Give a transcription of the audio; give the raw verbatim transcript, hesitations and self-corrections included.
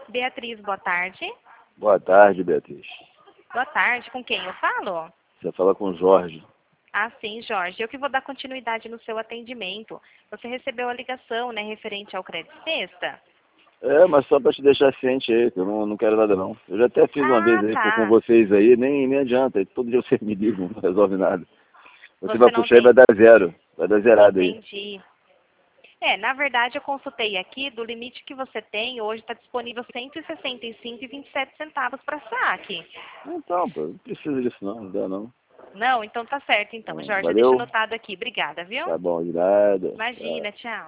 Beatriz, boa tarde. Boa tarde, Beatriz. Boa tarde, com quem eu falo? Você fala com o Jorge. Ah, sim, Jorge. Eu que vou dar continuidade no seu atendimento. Você recebeu a ligação, né, referente ao crédito sexta? É, mas só pra te deixar ciente aí, que eu não, não quero nada não. Eu já até fiz uma vez Ah, aí com tá. vocês aí, nem, nem adianta. Todo dia você me liga, não resolve nada. Você Você vai não puxar e tem... vai dar zero. Vai dar zerado aí. Entendi. É, na verdade, eu consultei aqui, do limite que você tem, hoje está disponível cento e sessenta e cinco e vinte e sete centavos para saque. Então, pô, não precisa disso não, não dá não. Não? Então tá certo, então. Ah, Jorge, eu deixo valeu, anotado aqui. Obrigada, viu? tá bom, de nada. Tchau. Imagina, tchau.